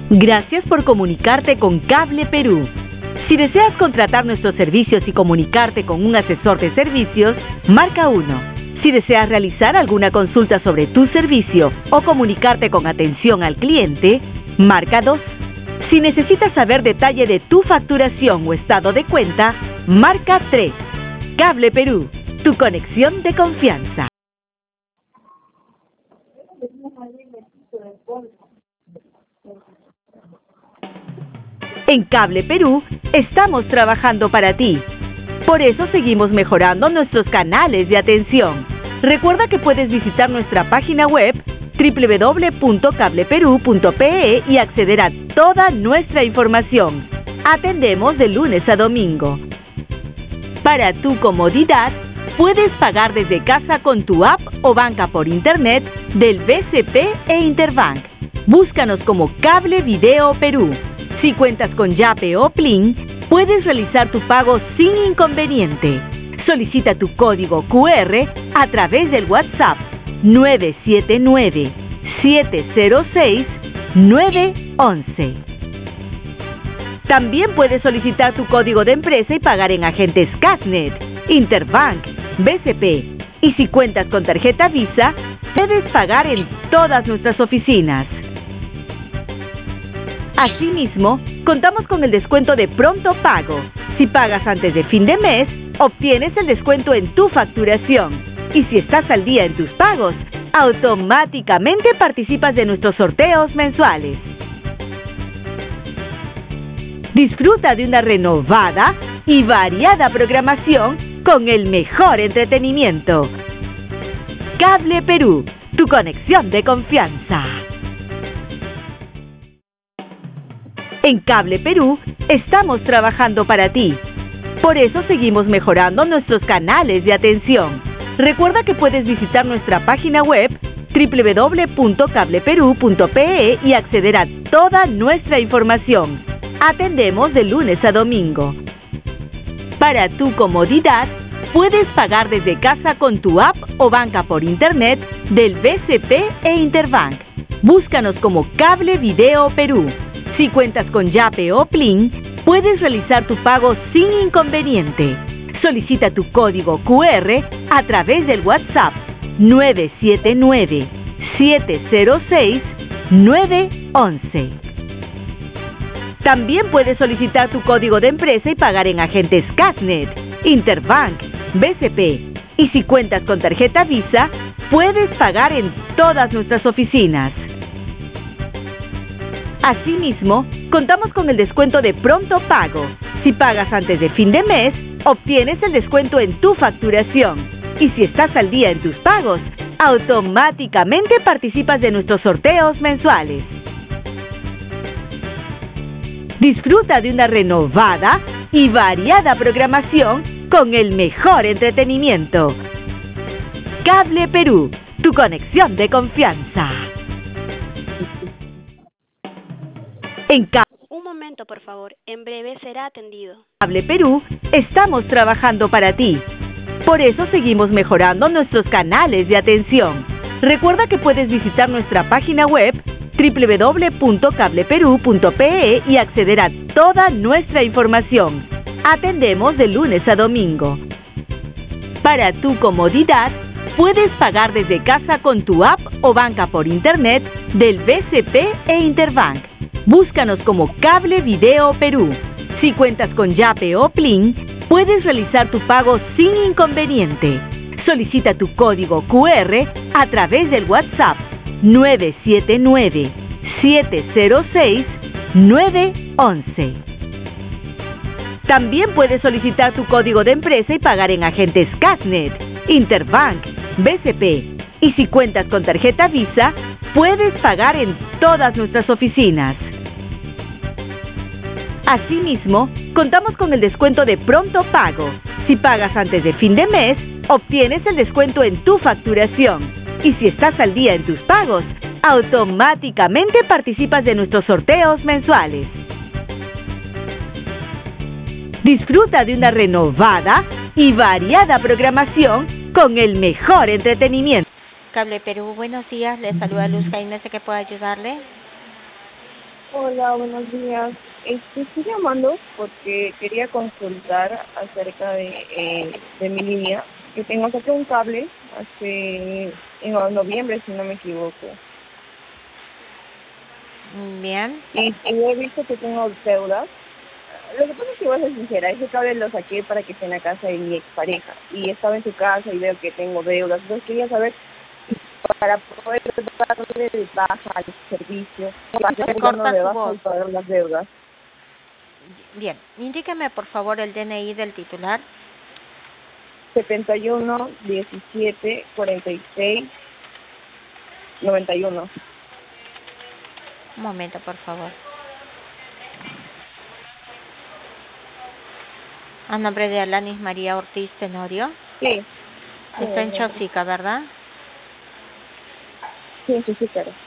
Gracias por comunicarte con Cable Perú. Si deseas contratar nuestros servicios y comunicarte con un asesor de servicios, marca 1. Si deseas realizar alguna consulta sobre tu servicio o comunicarte con atención al cliente, marca 2. Si necesitas saber detalle de tu facturación o estado de cuenta, marca 3. Cable Perú, tu conexión de confianza. En Cable Perú estamos trabajando para ti. Por eso seguimos mejorando nuestros canales de atención. Recuerda que puedes visitar nuestra página web www.cableperu.pe y acceder a toda nuestra información. Atendemos de lunes a domingo. Para tu comodidad, puedes pagar desde casa con tu app o banca por internet del BCP e Interbank. Búscanos como Cable Video Perú. Si cuentas con Yape o Plin, puedes realizar tu pago sin inconveniente. Solicita tu código QR a través del WhatsApp 979-706-911. También puedes solicitar tu código de empresa y pagar en agentes Casnet, Interbank, BCP. Y si cuentas con tarjeta Visa, puedes pagar en todas nuestras oficinas. Asimismo, contamos con el descuento de pronto pago. Si pagas antes de fin de mes, obtienes el descuento en tu facturación. Y si estás al día en tus pagos, automáticamente participas de nuestros sorteos mensuales. Disfruta de una renovada y variada programación con el mejor entretenimiento. Cable Perú, tu conexión de confianza. En Cable Perú estamos trabajando para ti. Por eso seguimos mejorando nuestros canales de atención. Recuerda que puedes visitar nuestra página web www.cableperu.pe y acceder a toda nuestra información. Atendemos de lunes a domingo. Para tu comodidad, puedes pagar desde casa con tu app o banca por internet del BCP e Interbank. Búscanos como Cable Video Perú. Si cuentas con Yape o Plin, puedes realizar tu pago sin inconveniente. Solicita tu código QR a través del WhatsApp 979-706-911. También puedes solicitar tu código de empresa y pagar en agentes Casnet, Interbank, BCP. Y si cuentas con tarjeta Visa, puedes pagar en todas nuestras oficinas. Asimismo, contamos con el descuento de pronto pago. Si pagas antes de fin de mes, obtienes el descuento en tu facturación. Y si estás al día en tus pagos, automáticamente participas de nuestros sorteos mensuales. Disfruta de una renovada y variada programación con el mejor entretenimiento. Cable Perú, tu conexión de confianza. Un momento, por favor. En breve será atendido. Cable Perú estamos trabajando para ti. Por eso seguimos mejorando nuestros canales de atención. Recuerda que puedes visitar nuestra página web www.cableperu.pe y acceder a toda nuestra información. Atendemos de lunes a domingo. Para tu comodidad, puedes pagar desde casa con tu app o banca por internet del BCP e Interbank. Búscanos como Cable Video Perú. Si cuentas con Yape o Plin, puedes realizar tu pago sin inconveniente. Solicita tu código QR a través del WhatsApp 979-706-911. También puedes solicitar tu código de empresa y pagar en agentes Casnet, Interbank, BCP. Y si cuentas con tarjeta Visa, puedes pagar en todas nuestras oficinas. Asimismo, contamos con el descuento de pronto pago. Si pagas antes de fin de mes, obtienes el descuento en tu facturación. Y si estás al día en tus pagos, automáticamente participas de nuestros sorteos mensuales. Disfruta de una renovada y variada programación con el mejor entretenimiento. Cable Perú, buenos días. Le saluda Luz Jaime, ¿sé que puedo ayudarle? Hola, buenos días. Estoy llamando porque quería consultar acerca de mi línea, que tengo saqué un cable en noviembre, si no me equivoco. Bien. Y he visto que tengo deudas. Lo que pasa es que voy a ser sincera, ese cable lo saqué para que esté en la casa de mi expareja. Y estaba en su casa y veo que tengo deudas. Entonces quería saber para poder darle de baja al servicio, para darle Corta de su baja y voz. pagar las deudas. Bien. Indíqueme, por favor, el DNI del titular. 71 17 46 91. Un momento, por favor. A nombre de Alanis María Ortiz Tenorio. Sí. Está en Chosica, ¿verdad? Sí, sí, sí, claro.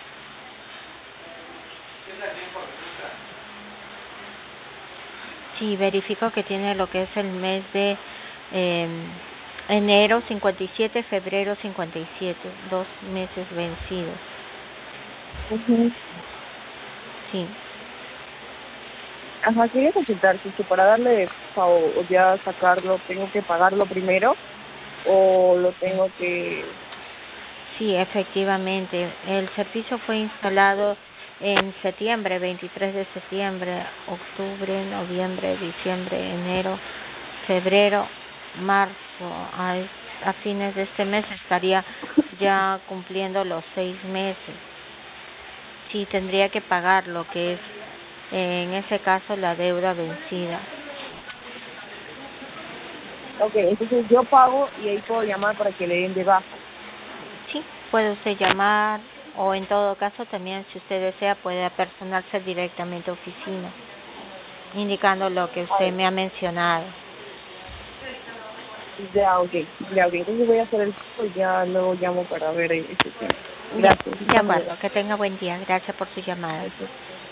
Sí, verifico que tiene lo que es el mes de enero 57, febrero 57, 2 meses vencidos. Sí. Ajá, quería consultar si que para darle o ya sacarlo, tengo que pagarlo primero o lo tengo que... Sí, efectivamente. El servicio fue instalado en septiembre, 23 de septiembre, octubre, noviembre, diciembre, enero, febrero, marzo. A fines de este mes estaría ya cumpliendo los 6 meses. Sí, tendría que pagar lo que es, en ese caso, la deuda vencida. Ok, entonces yo pago y ahí puedo llamar para que le den de baja. Sí, puede usted llamar o en todo caso también, si usted desea, puede apersonarse directamente a oficina, indicando lo que usted me ha mencionado. Ya, ok. Entonces voy a hacer el pago y ya luego llamo para ver ese tema. Bien, Gracias. de acuerdo. Que tenga buen día. Gracias por su llamada. Gracias.